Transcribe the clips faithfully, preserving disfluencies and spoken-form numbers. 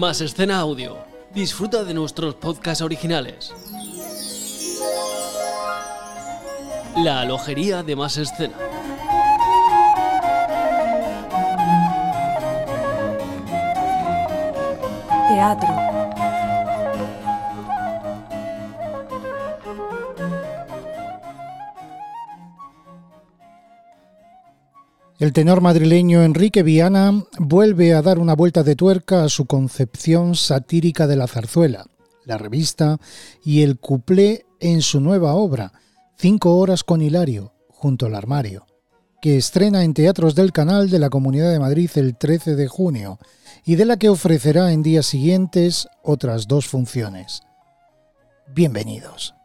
Más Escena Audio. Disfruta de nuestros podcasts originales. La alojería de Más Escena. Teatro. El tenor madrileño Enrique Viana vuelve a dar una vuelta de tuerca a su concepción satírica de la zarzuela, la revista y el cuplé en su nueva obra, Cinco horas con Hilario, junto al armario, que estrena en Teatros del Canal de la Comunidad de Madrid el trece de junio y de la que ofrecerá en días siguientes otras dos funciones. Bienvenidos.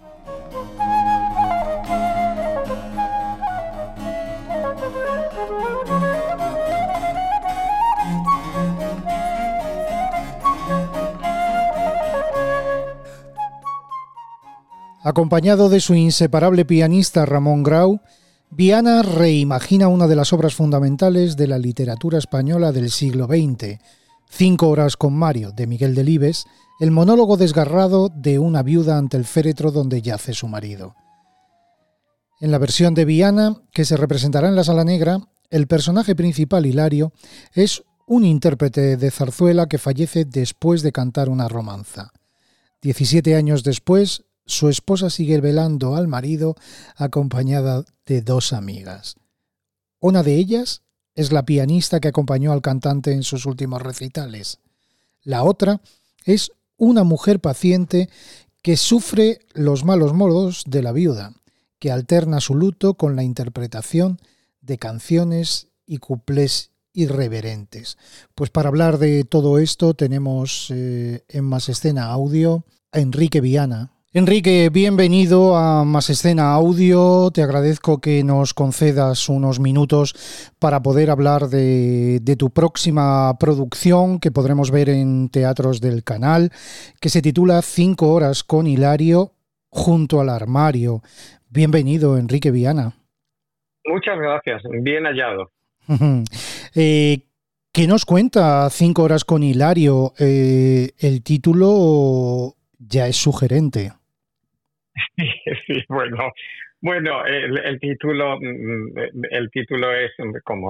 Acompañado de su inseparable pianista Ramón Grau, Viana reimagina una de las obras fundamentales de la literatura española del siglo veinte, Cinco horas con Mario, de Miguel Delibes, el monólogo desgarrado de una viuda ante el féretro donde yace su marido. En la versión de Viana, que se representará en la Sala Negra, el personaje principal, Hilario, es un intérprete de zarzuela que fallece después de cantar una romanza. Diecisiete años después, su esposa sigue velando al marido acompañada de dos amigas. Una de ellas es la pianista que acompañó al cantante en sus últimos recitales. La otra es una mujer paciente que sufre los malos modos de la viuda, que alterna su luto con la interpretación de canciones y cuplés irreverentes. Pues para hablar de todo esto tenemos eh, en Más Escena Audio a Enrique Viana. Enrique, bienvenido a Más Escena Audio. Te agradezco que nos concedas unos minutos para poder hablar de, de tu próxima producción que podremos ver en Teatros del Canal, que se titula Cinco horas con Hilario, junto al armario. Bienvenido, Enrique Viana. Muchas gracias, bien hallado. eh, ¿Qué nos cuenta Cinco horas con Hilario? Eh, el título ya es sugerente. Sí, bueno, bueno, el, el título, el título es como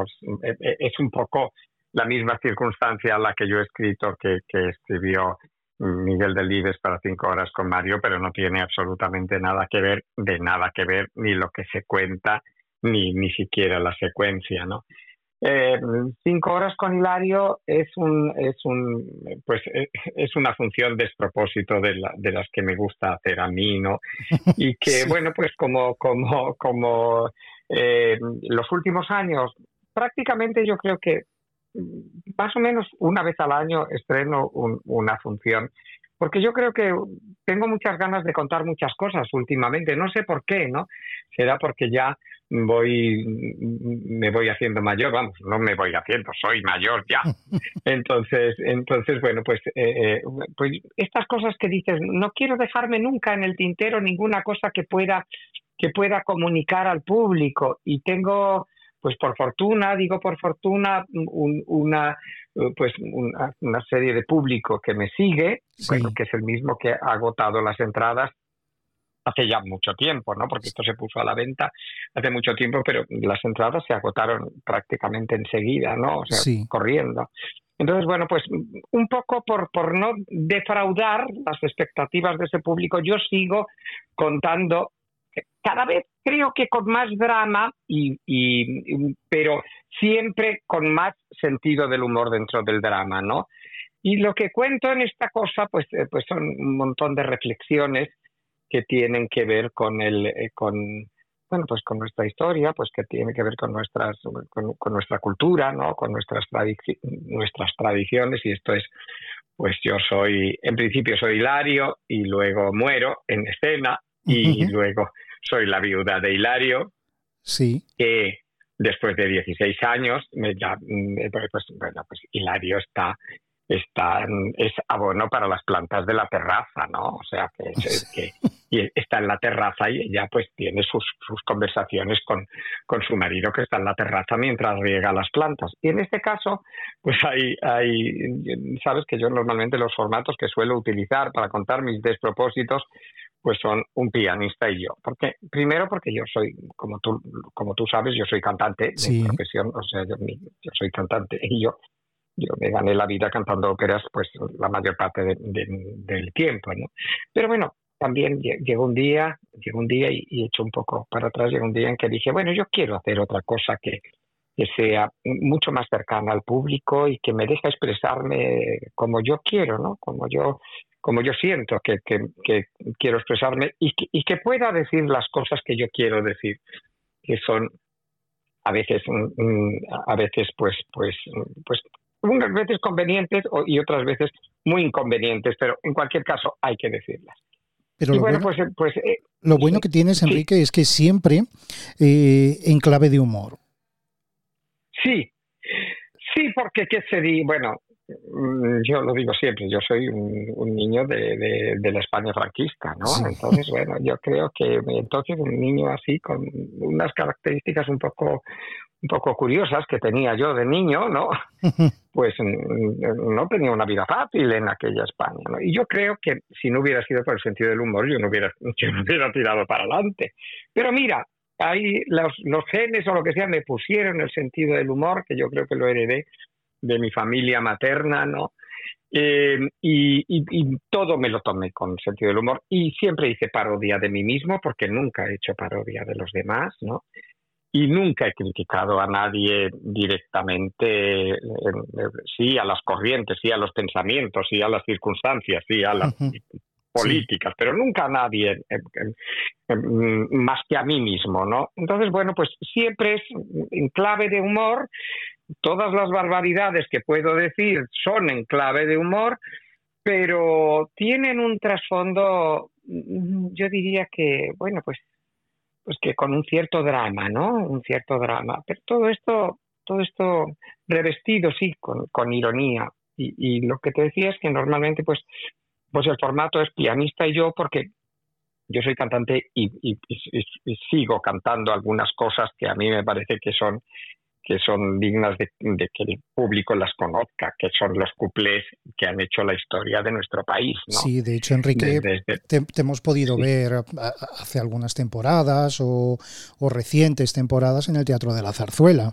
es un poco la misma circunstancia a la que yo he escrito que, que escribió Miguel Delibes para Cinco horas con Mario, pero no tiene absolutamente nada que ver, de nada que ver ni lo que se cuenta ni ni siquiera la secuencia, ¿no? Eh, cinco horas con Hilario es un es un pues es una función despropósito de, la, de las que me gusta hacer a mí, ¿no? Y que sí. Bueno, pues como como como eh, los últimos años prácticamente yo creo que más o menos una vez al año estreno un, una función, porque yo creo que tengo muchas ganas de contar muchas cosas últimamente, no sé por qué, ¿no? Será porque ya voy me voy haciendo mayor, vamos, no me voy haciendo, soy mayor ya. Entonces, entonces bueno, pues, eh, pues estas cosas que dices, no quiero dejarme nunca en el tintero ninguna cosa que pueda que pueda comunicar al público, y tengo, pues por fortuna, digo por fortuna, un, una pues una, una serie de público que me sigue, sí. Bueno, que es el mismo que ha agotado las entradas hace ya mucho tiempo, ¿no? Porque esto se puso a la venta hace mucho tiempo, pero las entradas se agotaron prácticamente enseguida, ¿no? O sea, sí. Corriendo. Entonces, bueno, pues un poco por, por no defraudar las expectativas de ese público, yo sigo contando cada vez, creo que con más drama, y, y pero siempre con más sentido del humor dentro del drama, ¿no? Y lo que cuento en esta cosa, pues, pues son un montón de reflexiones que tienen que ver con el eh, con bueno pues con nuestra historia, pues que tiene que ver con nuestras con, con nuestra cultura, ¿no? Con nuestras tradici- nuestras tradiciones. Y esto es, pues yo soy, en principio soy Hilario y luego muero en escena, y uh-huh. luego soy la viuda de Hilario, sí, que después de dieciséis años me, ya, pues bueno pues Hilario está Está, es abono para las plantas de la terraza, ¿no? O sea, que, que y está en la terraza y ella pues tiene sus, sus conversaciones con, con su marido que está en la terraza mientras riega las plantas. Y en este caso, pues hay, hay, sabes que yo normalmente los formatos que suelo utilizar para contar mis despropósitos pues son un pianista y yo. Porque, primero porque yo soy, como tú, como tú sabes, yo soy cantante Sí. de profesión, o sea, yo, yo soy cantante y yo Yo me gané la vida cantando óperas pues la mayor parte de, de, del tiempo, ¿no? Pero bueno, también llegó un día, llegó un día y, y echo un poco para atrás, llegó un día en que dije, bueno, yo quiero hacer otra cosa que, que sea mucho más cercana al público y que me deje expresarme como yo quiero, ¿no? Como yo, como yo siento que, que, que quiero expresarme y que, y que pueda decir las cosas que yo quiero decir, que son a veces, a veces pues, pues, pues unas veces convenientes y otras veces muy inconvenientes, pero en cualquier caso hay que decirlas. Pero y lo bueno, bueno, pues, pues eh, lo bueno que tienes, Enrique, sí. es que siempre eh, en clave de humor. Sí, sí, porque qué se di, bueno, yo lo digo siempre, yo soy un, un niño de, de, de la España franquista, ¿no? Sí. Entonces, bueno, yo creo que entonces un niño así con unas características un poco un poco curiosas que tenía yo de niño, ¿no? Pues no tenía una vida fácil en aquella España, ¿no? Y yo creo que si no hubiera sido por el sentido del humor, yo no hubiera, yo no hubiera tirado para adelante. Pero mira, ahí los, los genes o lo que sea me pusieron el sentido del humor, que yo creo que lo heredé de mi familia materna, ¿no? Eh, y, y, y todo me lo tomé con sentido del humor. Y siempre hice parodia de mí mismo, porque nunca he hecho parodia de los demás, ¿no? Y nunca he criticado a nadie directamente, eh, sí a las corrientes, sí a los pensamientos, sí a las circunstancias, sí a las uh-huh. políticas, sí. Pero nunca a nadie eh, eh, eh, más que a mí mismo, ¿no? Entonces, bueno, pues siempre es en clave de humor. Todas las barbaridades que puedo decir son en clave de humor, pero tienen un trasfondo, yo diría que, bueno, pues pues que con un cierto drama, ¿no? Un cierto drama. Pero todo esto, todo esto revestido, sí, con, con ironía. Y, y lo que te decía es que normalmente, pues, pues el formato es pianista y yo, porque yo soy cantante y, y, y, y sigo cantando algunas cosas que a mí me parece que son que son dignas de, de que el público las conozca, que son los cuplés que han hecho la historia de nuestro país, ¿no? Sí, de hecho, Enrique, desde, desde, te, te hemos podido sí. ver hace algunas temporadas o, o recientes temporadas en el Teatro de la Zarzuela.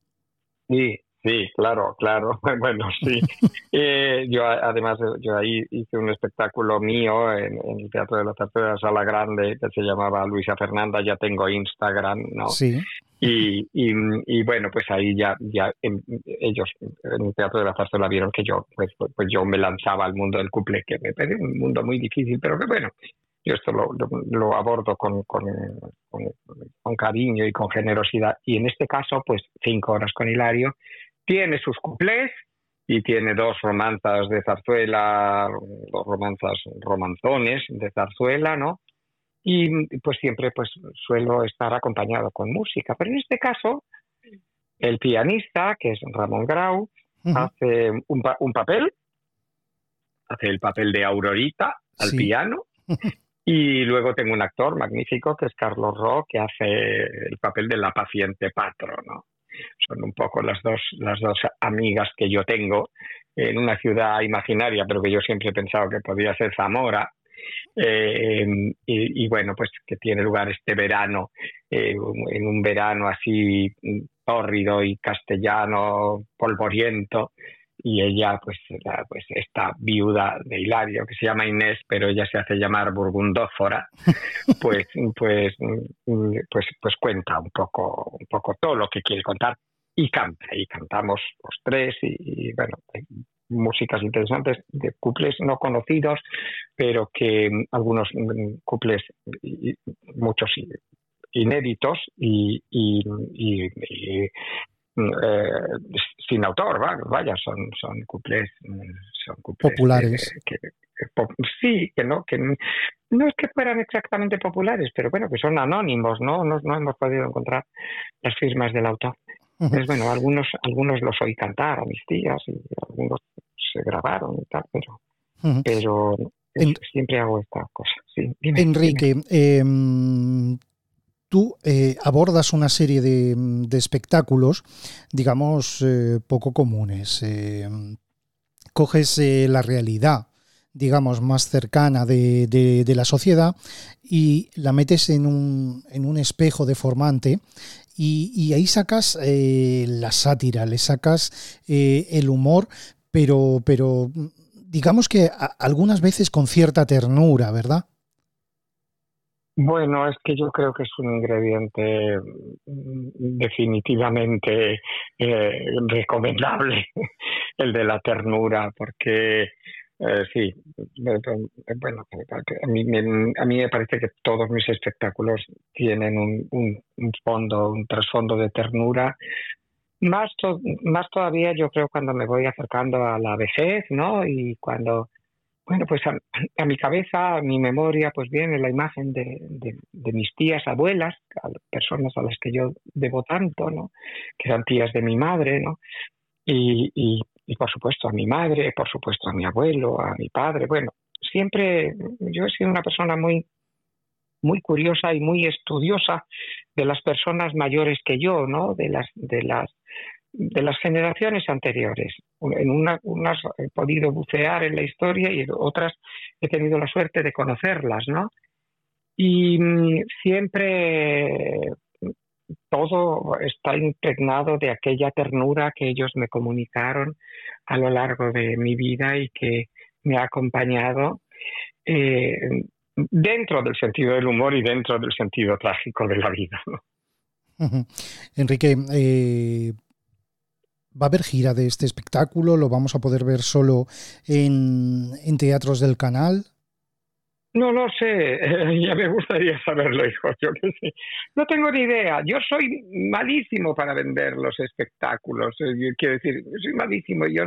Sí, sí, claro, claro. Bueno, sí. eh, yo además, yo ahí hice un espectáculo mío en, en el Teatro de la Zarzuela, la Sala Grande, que se llamaba Luisa Fernanda, ya tengo Instagram, ¿no? Sí. Y, y, y bueno, pues ahí ya, ya en, ellos en el Teatro de la Zarzuela vieron que yo, pues, pues yo me lanzaba al mundo del cuplé, que me parece un mundo muy difícil, pero que bueno, yo esto lo, lo, lo abordo con, con, con, con cariño y con generosidad. Y en este caso, pues Cinco horas con Hilario tiene sus cuplés y tiene dos romanzas de zarzuela, dos romanzas, romanzones de zarzuela, ¿no? Y pues siempre pues suelo estar acompañado con música. Pero en este caso, el pianista, que es Ramón Grau, uh-huh. hace un, pa- un papel, hace el papel de Aurorita al sí. piano, y luego tengo un actor magnífico que es Carlos Ro, que hace el papel de la paciente Patro, ¿no? Son un poco las dos, las dos amigas que yo tengo en una ciudad imaginaria, pero que yo siempre he pensado que podía ser Zamora. Eh, y, y bueno, pues que tiene lugar este verano, eh, en un verano así tórrido y castellano, polvoriento, y ella, pues, la, pues esta viuda de Hilario, que se llama Inés, pero ella se hace llamar Burgundófora, pues, pues, pues, pues cuenta un poco, un poco todo lo que quiere contar y canta, y cantamos los tres, y, y bueno, músicas interesantes, de cuplés no conocidos, pero que algunos cuplés, muchos inéditos y, y, y, y eh, sin autor, vaya, son, son cuplés, son cuplés populares. Que, que, que, pop, sí, que no, que no es que fueran exactamente populares, pero bueno, que son anónimos, ¿no? No, no hemos podido encontrar las firmas del autor. Uh-huh. Pues bueno, algunos, algunos los oí cantar a mis tías y algunos se grabaron y tal, pero, uh-huh. pero, En... siempre hago esta cosa. Sí, dime, Enrique, dime. Eh, tú eh, abordas una serie de, de espectáculos, digamos, eh, poco comunes. Eh, coges eh, la realidad, digamos, más cercana de, de, de la sociedad y la metes en un, en un espejo deformante y, y ahí sacas eh, la sátira, le sacas eh, el humor, pero, pero digamos que a, algunas veces con cierta ternura, ¿verdad? Bueno, es que yo creo que es un ingrediente definitivamente eh, recomendable, el de la ternura, porque eh, sí, bueno, a mí, me, a mí me parece que todos mis espectáculos tienen un, un, un fondo, un trasfondo de ternura. Más, to, más todavía yo creo cuando me voy acercando a la vejez, ¿no? Y cuando... Bueno, pues a, a mi cabeza, a mi memoria, pues viene la imagen de, de, de mis tías, abuelas, a personas a las que yo debo tanto, ¿no? Que eran tías de mi madre, ¿no? Y, y, y por supuesto a mi madre, por supuesto a mi abuelo, a mi padre. Bueno, siempre yo he sido una persona muy, muy curiosa y muy estudiosa de las personas mayores que yo, ¿no? De las, de las de las generaciones anteriores. En una, unas he podido bucear en la historia y en otras he tenido la suerte de conocerlas, ¿no? Y mmm, siempre todo está impregnado de aquella ternura que ellos me comunicaron a lo largo de mi vida y que me ha acompañado eh, dentro del sentido del humor y dentro del sentido trágico de la vida, ¿no? Uh-huh. Enrique, eh, ¿va a haber gira de este espectáculo? ¿Lo vamos a poder ver solo en, en teatros del canal? No lo sé, eh, ya me gustaría saberlo, hijo, yo qué sé. No tengo ni idea, yo soy malísimo para vender los espectáculos, eh, quiero decir, soy malísimo, yo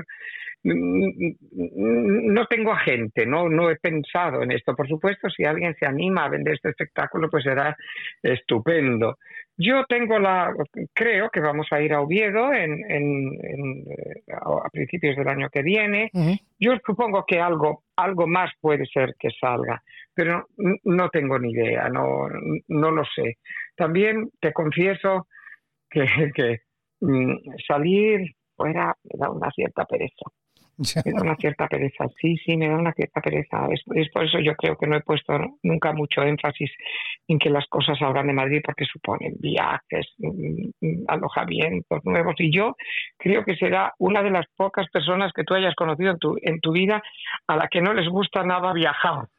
no tengo agente, no, no he pensado en esto. Por supuesto, si alguien se anima a vender este espectáculo, pues será estupendo. Yo tengo la, creo que vamos a ir a Oviedo en, en, en, a principios del año que viene. Uh-huh. Yo supongo que algo, algo más puede ser que salga, pero no tengo ni idea, no, no lo sé. También te confieso que, que mm, salir fuera me da una cierta pereza. Me da una cierta pereza, sí, sí, me da una cierta pereza. Es, es por eso yo creo que no he puesto nunca mucho énfasis en que las cosas salgan de Madrid, porque suponen viajes, alojamientos nuevos. Y yo creo que será una de las pocas personas que tú hayas conocido en tu, en tu vida a la que no les gusta nada viajar.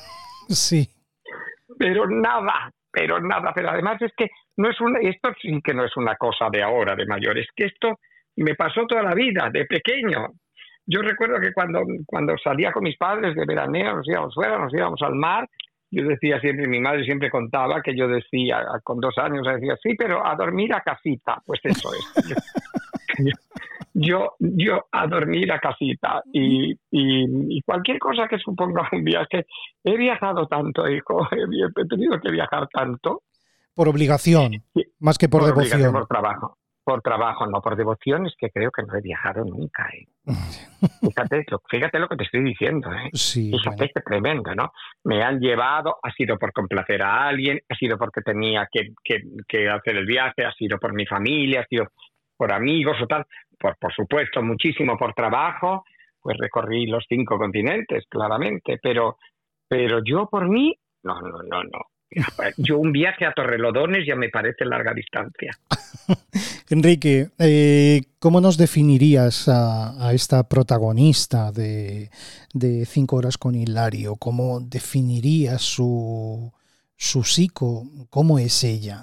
Sí. Pero nada, pero nada. Pero además es que no es una, esto sí que no es una cosa de ahora, de mayor. Es que esto me pasó toda la vida, de pequeño. Yo recuerdo que cuando, cuando salía con mis padres de veraneo, nos íbamos fuera, nos íbamos al mar, yo decía siempre, mi madre siempre contaba que yo decía, con dos años, decía, sí, pero a dormir a casita. Pues eso es. yo, yo, yo a dormir a casita. Y, y, y cualquier cosa que suponga un viaje. He viajado tanto, hijo, he tenido que viajar tanto. Por obligación, sí, más que por, por devoción. Obligación, por trabajo. Por trabajo, no por devoción, es que creo que no he viajado nunca. ¿eh? Fíjate, fíjate lo que te estoy diciendo. ¿eh? Sí, fíjate bueno. que tremendo, ¿no? Me han llevado, ha sido por complacer a alguien, ha sido porque tenía que, que, que hacer el viaje, ha sido por mi familia, ha sido por amigos o tal. Por, por supuesto, muchísimo por trabajo, pues recorrí los cinco continentes, claramente, pero, pero yo por mí, no, no, no, no. Yo un viaje a Torrelodones ya me parece larga distancia. Enrique, eh, ¿cómo nos definirías a, a esta protagonista de, de Cinco Horas con Hilario? ¿Cómo definirías su, su psico? ¿Cómo es ella?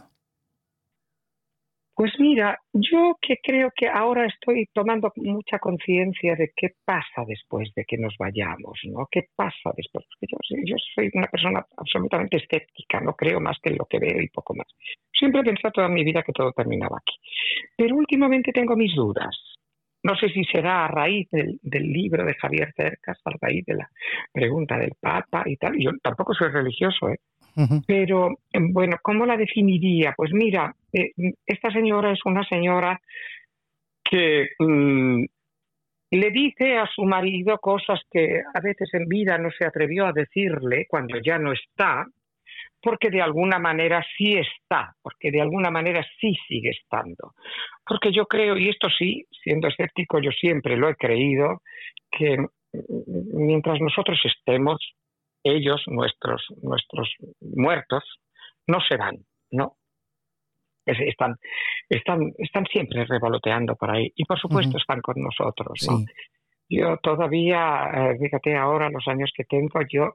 Pues mira, yo que creo que ahora estoy tomando mucha conciencia de qué pasa después de que nos vayamos, ¿no? ¿Qué pasa después? Porque yo, yo soy una persona absolutamente escéptica, no creo más que en lo que veo y poco más. Siempre he pensado toda mi vida que todo terminaba aquí. Pero últimamente tengo mis dudas. No sé si será a raíz del, del libro de Javier Cercas, a raíz de la pregunta del Papa y tal. Yo tampoco soy religioso, ¿eh? Uh-huh. Pero, bueno, ¿cómo la definiría? Pues mira, eh, esta señora es una señora que, mmm, le dice a su marido cosas que a veces en vida no se atrevió a decirle cuando ya no está, porque de alguna manera sí está, porque de alguna manera sí sigue estando. Porque yo creo, y esto sí, siendo escéptico, yo siempre lo he creído, que mientras nosotros estemos, ellos, nuestros, nuestros muertos, no se van, ¿no? Están, están, están siempre revoloteando por ahí y por supuesto uh-huh. están con nosotros, ¿no? Sí. Yo todavía, fíjate ahora los años que tengo, yo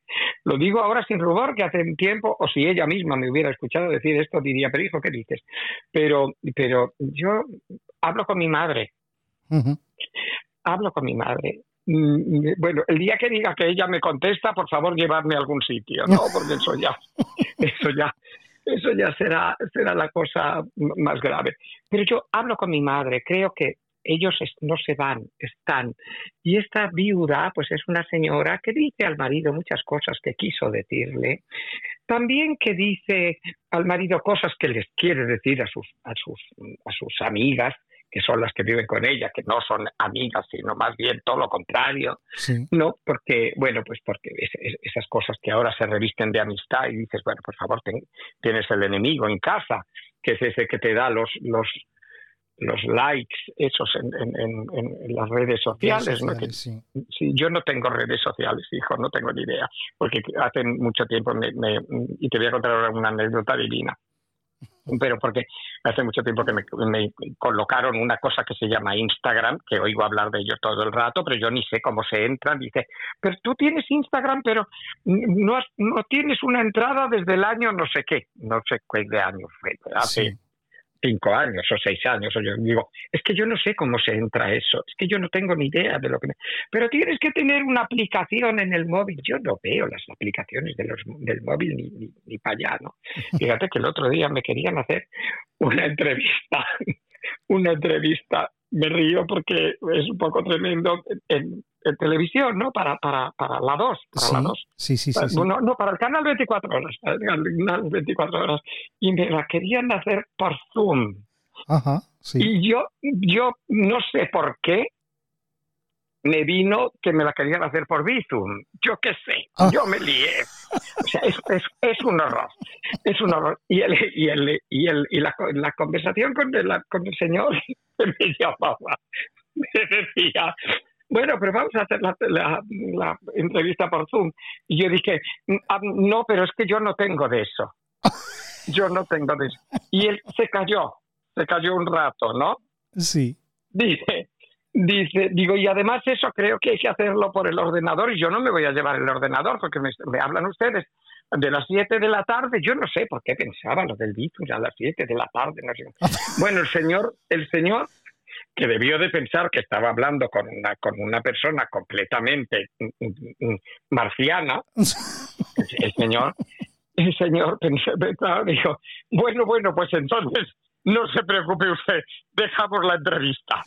lo digo ahora sin rubor, que hace un tiempo, o si ella misma me hubiera escuchado decir esto, diría, pero hijo, ¿qué dices? Pero, pero yo hablo con mi madre, uh-huh. hablo con mi madre. Bueno, el día que diga que ella me contesta, por favor, llevarme a algún sitio, ¿no? Porque eso ya, eso ya, eso ya será, será la cosa más grave. Pero yo hablo con mi madre, creo que ellos no se van, están. Y esta viuda, pues es una señora que dice al marido muchas cosas que quiso decirle, también que dice al marido cosas que les quiere decir a sus, a sus, a sus amigas, que son las que viven con ella, que no son amigas, sino más bien todo lo contrario, sí. ¿no? Porque, bueno, pues porque es, es, esas cosas que ahora se revisten de amistad y dices, bueno, por favor, ten, tienes el enemigo en casa, que es ese que te da los los los likes esos en, en, en, en las redes sociales, redes sociales, ¿no? Que, sí. Sí, yo no tengo redes sociales, hijo, no tengo ni idea, porque hace mucho tiempo me, me, y te voy a contar ahora una anécdota divina. Pero porque hace mucho tiempo que me, me colocaron una cosa que se llama Instagram, que oigo hablar de ello todo el rato, pero yo ni sé cómo se entra. Dice, pero tú tienes Instagram, pero no, has, no tienes una entrada desde el año no sé qué, no sé qué de año fue, hace sí. cinco años o seis años. O yo digo, es que yo no sé cómo se entra eso, es que yo no tengo ni idea de lo que... Me... Pero tienes que tener una aplicación en el móvil. Yo no veo las aplicaciones de los, del móvil ni, ni, ni para allá, ¿no? Fíjate que el otro día me querían hacer una entrevista, una entrevista, me río porque es un poco tremendo, en, en televisión, ¿no? Para, para, para la dos, para sí, la dos. Sí, sí, sí, sí. Bueno, no, para el canal veinticuatro horas, para el canal veinticuatro horas. Y me la querían hacer por Zoom. Ajá, sí. Y yo, yo no sé por qué me vino que me la querían hacer por Bizum. Yo qué sé, ah. yo me lié. O sea, es, es, es un horror, es un horror. Y el, y el, y el, y la, la conversación con el, con el señor que me llamaba, me decía, bueno, pero vamos a hacer la, la, la entrevista por Zoom. Y yo dije, no, pero es que yo no tengo de eso. Yo no tengo de eso. Y él se cayó, se cayó un rato, ¿no? Sí. Dice, dice, digo, y además eso creo que hay que hacerlo por el ordenador y yo no me voy a llevar el ordenador porque me, me hablan ustedes de las siete de la tarde. Yo no sé por qué pensaba lo del Bizum a las siete de la tarde. No sé. Bueno, el señor, el señor que debió de pensar que estaba hablando con una, con una persona completamente marciana, el señor, el señor pensó, pensó, dijo, bueno, bueno, pues entonces no se preocupe usted, dejamos la entrevista.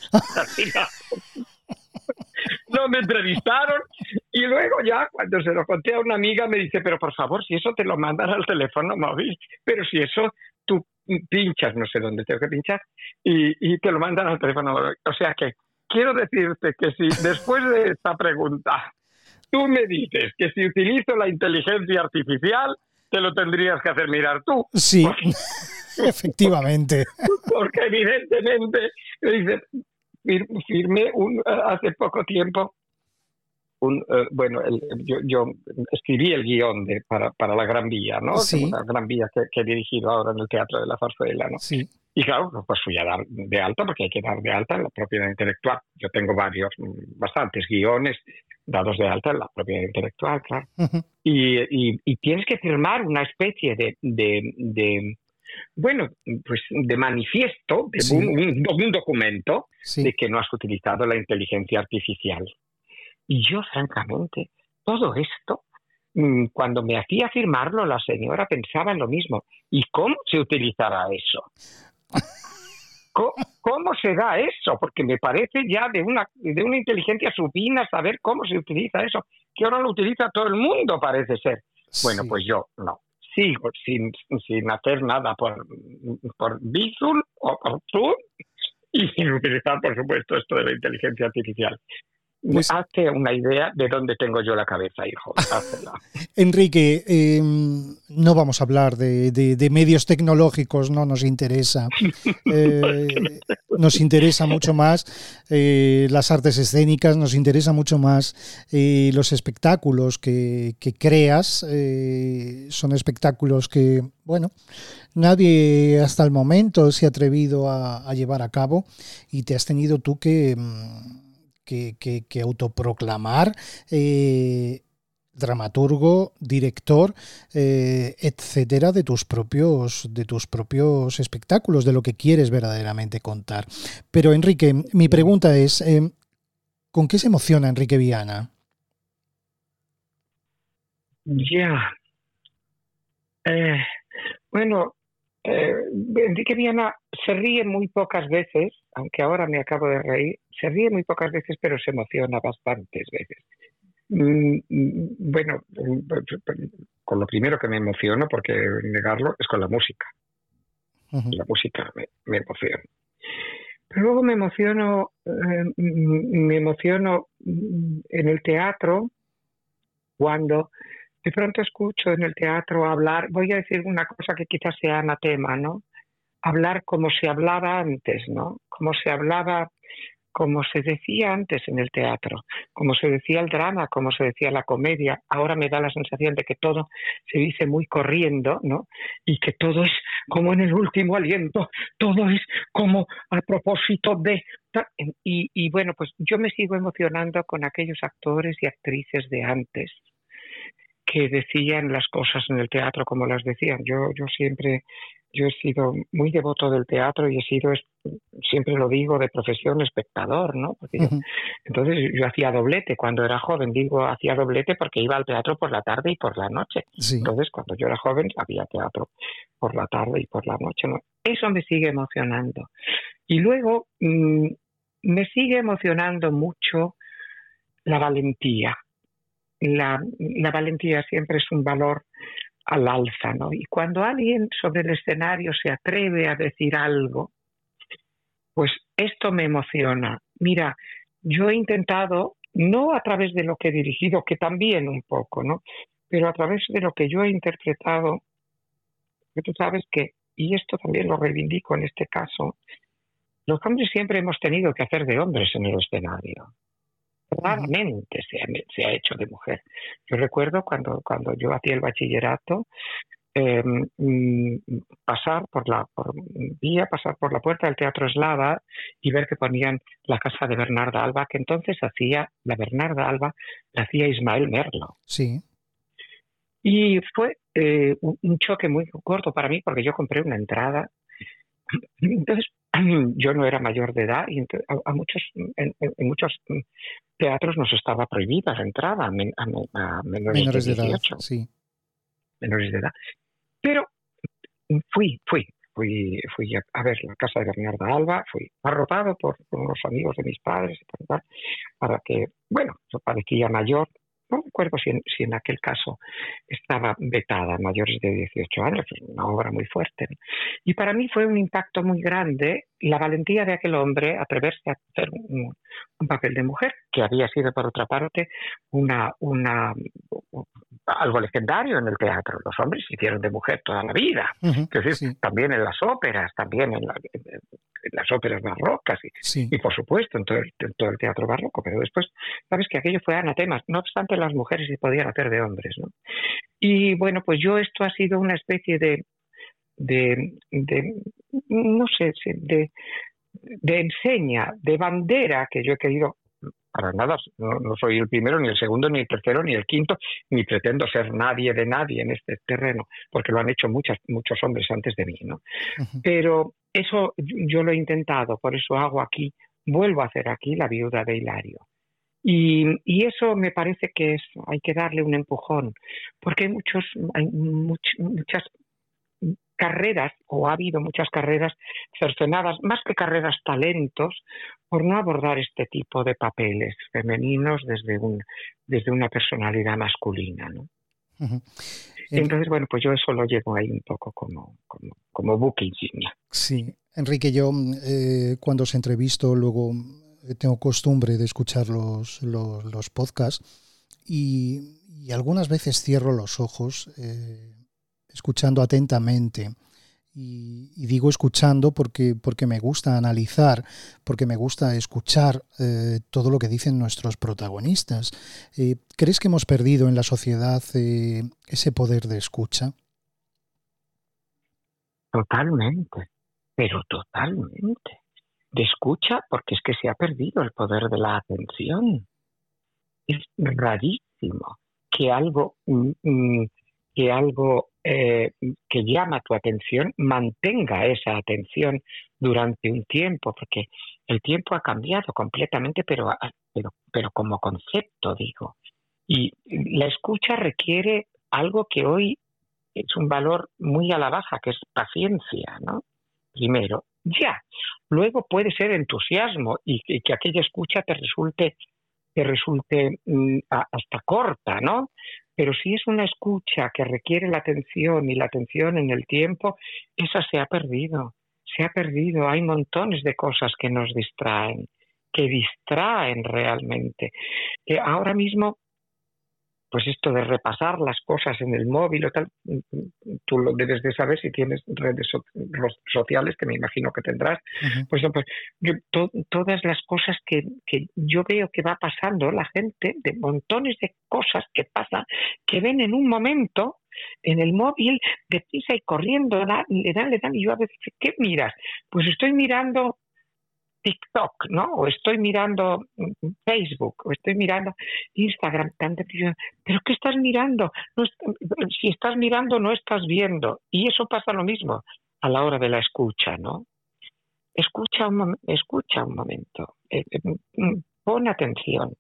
No me entrevistaron y luego ya cuando se lo conté a una amiga me dice, pero por favor, si eso te lo mandan al teléfono móvil, pero si eso tú pinchas, no sé dónde tengo que pinchar, y, y te lo mandan al teléfono móvil. O sea que quiero decirte que si después de esta pregunta tú me dices que si utilizo la inteligencia artificial, te lo tendrías que hacer mirar tú. Sí, porque, Porque, efectivamente. porque evidentemente, dice, firmé un, hace poco tiempo, un, uh, bueno, el, yo, yo escribí el guión de, para, para La Gran Vía, ¿no? Sí. Una Gran Vía que, que he dirigido ahora en el Teatro de la Zarzuela, ¿no? Sí. Y claro, pues fui a dar de alta, porque hay que dar de alta en la propiedad intelectual. Yo tengo varios, bastantes guiones dados de alta en la propiedad intelectual, claro. Uh-huh. Y, y, y tienes que firmar una especie de, de, de bueno, pues de manifiesto, de sí. un, un, un documento sí. de que no has utilizado la inteligencia artificial. Y yo, francamente, todo esto, cuando me hacía firmarlo, la señora pensaba en lo mismo. ¿Y cómo se utilizará eso? ¿Cómo, cómo se da eso? Porque me parece ya de una, de una inteligencia supina saber cómo se utiliza eso, que ahora lo utiliza todo el mundo, parece ser. Sí. Bueno, pues yo no. Sigo sin, sin hacer nada por, por Bizum o por Zoom y sin utilizar, por supuesto, esto de la inteligencia artificial. Pues, hazte una idea de dónde tengo yo la cabeza, hijo. Hazla. Enrique, eh, no vamos a hablar de, de, de medios tecnológicos, no nos interesa. Eh, nos interesa mucho más eh, las artes escénicas, nos interesa mucho más eh, los espectáculos que, que creas. Eh, son espectáculos que, bueno, nadie hasta el momento se ha atrevido a, a llevar a cabo y te has tenido tú que... Que, que, que autoproclamar eh, dramaturgo, director, eh, etcétera, de tus propios, de tus propios espectáculos, de lo que quieres verdaderamente contar. Pero Enrique, mi pregunta es, eh, ¿con qué se emociona Enrique Viana? Ya. Eh, bueno, eh, Enrique Viana se ríe muy pocas veces, aunque ahora me acabo de reír, se ríe muy pocas veces, pero se emociona bastantes veces. Mm, bueno, con lo primero que me emociono, porque negarlo, es con la música. Uh-huh. La música me, me emociona. Pero luego me emociono, eh, me emociono en el teatro cuando de pronto escucho en el teatro hablar, voy a decir una cosa que quizás sea anatema, ¿no? Hablar como se hablaba antes, ¿no? Como se hablaba, como se decía antes en el teatro, como se decía el drama, como se decía la comedia. Ahora me da la sensación de que todo se dice muy corriendo, ¿no? Y que todo es como en el último aliento, todo es como a propósito de... Y, y bueno, pues yo me sigo emocionando con aquellos actores y actrices de antes que decían las cosas en el teatro como las decían. Yo, yo siempre... Yo he sido muy devoto del teatro y he sido, siempre lo digo, de profesión espectador, ¿no? Porque yo, uh-huh. Entonces yo hacía doblete cuando era joven, digo, hacía doblete porque iba al teatro por la tarde y por la noche. Sí. Entonces cuando yo era joven había teatro por la tarde y por la noche, ¿no? Eso me sigue emocionando. Y luego mmm, me sigue emocionando mucho la valentía. La, la valentía siempre es un valor al alza, ¿no? Y cuando alguien sobre el escenario se atreve a decir algo, pues esto me emociona. Mira, yo he intentado, no a través de lo que he dirigido, que también un poco, ¿no? Pero a través de lo que yo he interpretado, que tú sabes que, y esto también lo reivindico en este caso, los hombres siempre hemos tenido que hacer de hombres en el escenario. Raramente se ha, se ha hecho de mujer. Yo recuerdo cuando, cuando yo hacía el bachillerato, eh, pasar por la por, vía, pasar por la puerta del Teatro Eslava y ver que ponían la casa de Bernarda Alba, que entonces hacía, la Bernarda Alba la hacía Ismael Merlo. Sí. Y fue eh, un, un choque muy corto para mí porque yo compré una entrada. Entonces, yo no era mayor de edad y a, a muchos, en, en muchos teatros nos estaba prohibida la entrada a, men, a, a menores, menores de dieciocho. De edad, sí. Menores de edad. Pero fui, fui, fui, fui a, a ver la casa de Bernarda Alba, fui arropado por, por unos amigos de mis padres para, para que, bueno, yo parecía mayor. No recuerdo si en, si en aquel caso estaba vetada a mayores de dieciocho años, una obra muy fuerte, ¿no? Y para mí fue un impacto muy grande la valentía de aquel hombre atreverse a hacer un, un papel de mujer, que había sido, por otra parte, una, una, algo legendario en el teatro. Los hombres se hicieron de mujer toda la vida. Uh-huh, es decir, sí. También en las óperas, también en, la, en, en las óperas barrocas y, sí. y, por supuesto, en todo, el, en todo el teatro barroco. Pero después, sabes que aquello fue anatema. No obstante, las mujeres se podían hacer de hombres, ¿no? Y bueno, pues yo esto ha sido una especie de, de, de no sé, de, de enseña, de bandera que yo he querido. Para nada, no, no soy el primero, ni el segundo, ni el tercero, ni el quinto, ni pretendo ser nadie de nadie en este terreno, porque lo han hecho muchas, muchos hombres antes de mí, ¿no? Uh-huh. Pero eso yo lo he intentado, por eso hago aquí, vuelvo a hacer aquí La viuda de Hilario. Y, y eso me parece que es, hay que darle un empujón, porque hay, muchos, hay much, muchas carreras, o ha habido muchas carreras cercenadas, más que carreras, talentos, por no abordar este tipo de papeles femeninos desde, un, desde una personalidad masculina, ¿no? Uh-huh. Entonces, bueno, pues yo eso lo llevo ahí un poco como, como, como buque insignia. Sí. Enrique, yo eh, cuando os entrevisto luego tengo costumbre de escuchar los, los, los podcasts y, y algunas veces cierro los ojos eh, escuchando atentamente. Y, y digo escuchando porque, porque me gusta analizar, porque me gusta escuchar eh, todo lo que dicen nuestros protagonistas. Eh, ¿Crees que hemos perdido en la sociedad eh, ese poder de escucha? Totalmente, pero totalmente. De escucha, porque es que se ha perdido el poder de la atención. Es rarísimo que algo, mm, que algo eh, que llama tu atención mantenga esa atención durante un tiempo, porque el tiempo ha cambiado completamente, pero, pero, pero como concepto, digo. Y la escucha requiere algo que hoy es un valor muy a la baja, que es paciencia, ¿no? Primero, ya. Luego puede ser entusiasmo y, y que aquella escucha te resulte, te resulte mm, a, hasta corta, ¿no? Pero si es una escucha que requiere la atención y la atención en el tiempo, esa se ha perdido, se ha perdido. Hay montones de cosas que nos distraen, que distraen realmente. Que ahora mismo, pues esto de repasar las cosas en el móvil o tal, tú lo debes de saber si tienes redes so- sociales, que me imagino que tendrás. Uh-huh. Pues, pues yo, to- todas las cosas que, que yo veo que va pasando la gente, de montones de cosas que pasan, que ven en un momento en el móvil, deprisa y corriendo, da, le dan, le dan, y yo a veces, ¿qué miras? Pues estoy mirando TikTok, ¿no? O estoy mirando Facebook, o estoy mirando Instagram. ¿Pero qué estás mirando? No, si estás mirando, no estás viendo. Y eso pasa lo mismo a la hora de la escucha, ¿no? Escucha un, escucha un momento. Eh, eh, pon atención.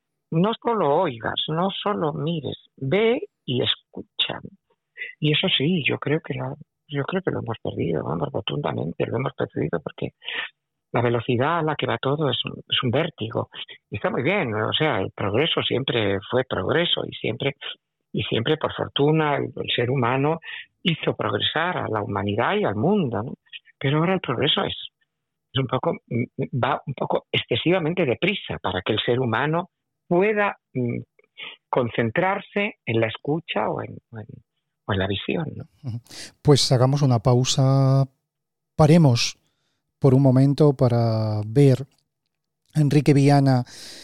No solo oigas, no solo mires. Ve y escucha. Y eso sí, yo creo que lo, yo creo que lo hemos perdido, vamos, rotundamente lo hemos perdido, porque la velocidad a la que va todo es un, es un vértigo. Y está muy bien, o sea, el progreso siempre fue progreso y siempre, y siempre por fortuna, el, el ser humano hizo progresar a la humanidad y al mundo, ¿no? Pero ahora el progreso es, es un poco, va un poco excesivamente deprisa para que el ser humano pueda mm, concentrarse en la escucha o en, o en, o en la visión, ¿no? Pues hagamos una pausa, paremos por un momento para ver a Enrique Viana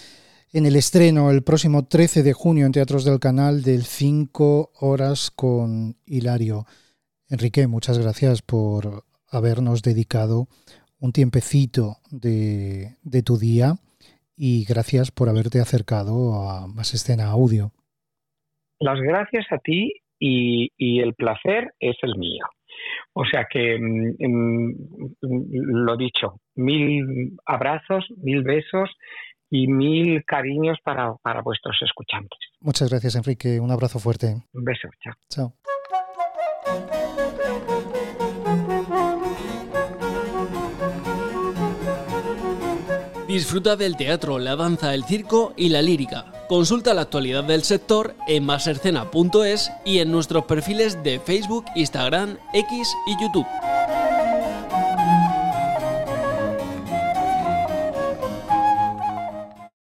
en el estreno el próximo trece de junio en Teatros del Canal del cinco horas con Hilario. Enrique, muchas gracias por habernos dedicado un tiempecito de, de tu día y gracias por haberte acercado a Más Escena Audio. Las gracias a ti y, y el placer es el mío. O sea que, mm, lo dicho, mil abrazos, mil besos y mil cariños para, para vuestros escuchantes. Muchas gracias, Enrique. Un abrazo fuerte. Un beso. Chao. Chao. Disfruta del teatro, la danza, el circo y la lírica. Consulta la actualidad del sector en más escena punto es y en nuestros perfiles de Facebook, Instagram, X y YouTube.